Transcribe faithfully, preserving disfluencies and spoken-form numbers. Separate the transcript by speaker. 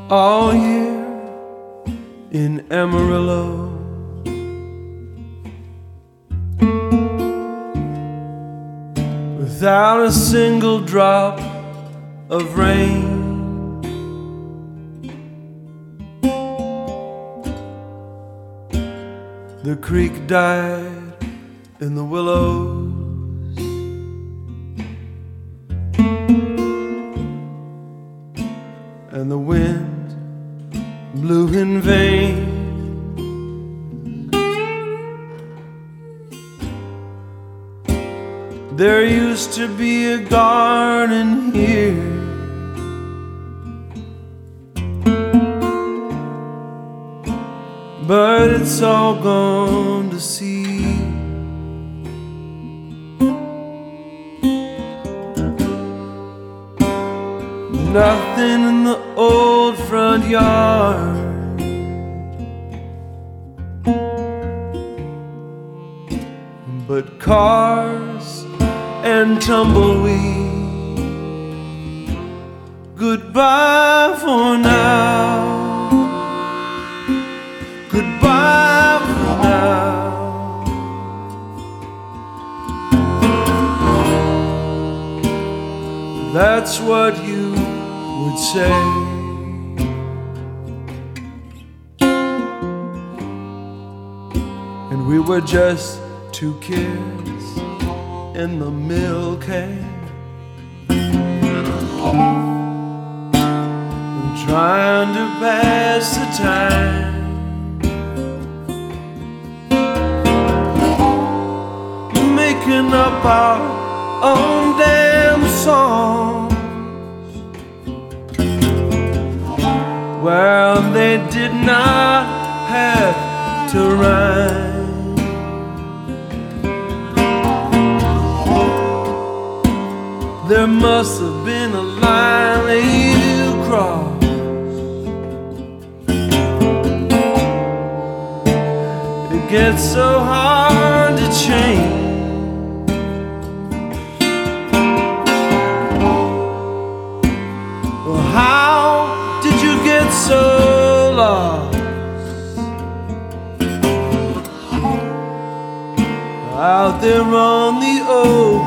Speaker 1: all year in Amarillo. Without a single drop of rain, the creek died in the willows, and the wind blew in vain. There used to be a garden here, but it's all gone to seed. Nothing in the old front yard, but cars and tumbleweed. Goodbye for now, goodbye for now. That's what you would say. And we were just two kids in the milk can, trying to pass the time. Making up our own damn songs, well, they did not have to rhyme. There must have been a line that you crossed. It gets so hard to change. Well, how did you get so lost out there on the old